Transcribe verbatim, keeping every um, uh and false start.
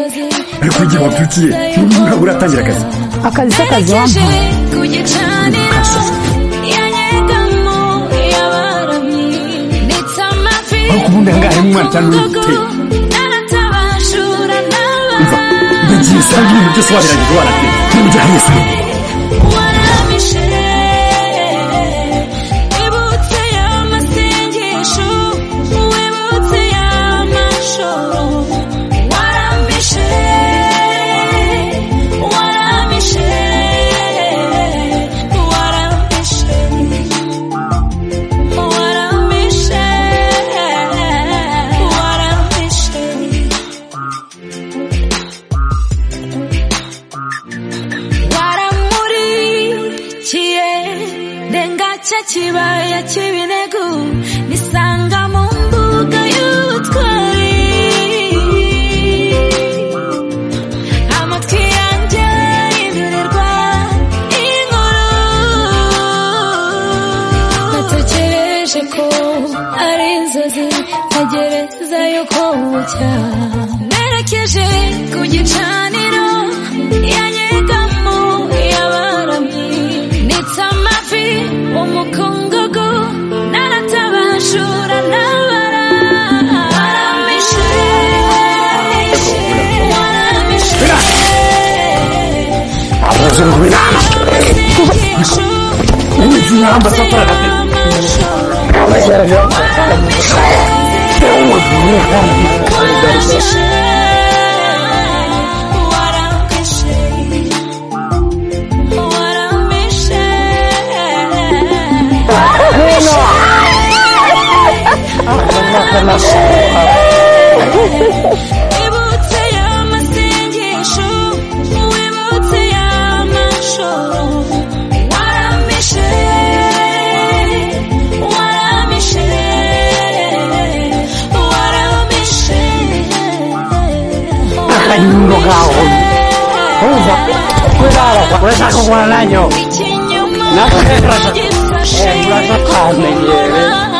ariko igihe wabyukiye ntabwo uratangira akazi akazi s'akazi wampaye ariko ubundi ahangaha umwana cyane uri gutera umva ndagiye usanga ibintu byose wabirangije warateye ntujya hamwe se kibaya cy'ibinegu nisanga mu mbuga y'ubutwari amatwi yanjye yindurirwa inkuru natekereje ko ari inzozi ntegereza yuko bucya nerekeje ku gicaniro yanyegamo yabaramye nitsa amafi umukungugu naratabashura nabara waramishe waramishe abazungu b'inama uzi namba satora gate abazungu waramishe ibutse y'amasengesho wibutse y'amashoro waramishe waramishe waramishe akanyundo kawe umva kwirara kwesa kugwana nanyo nakwe krasa eh krasa kamenyere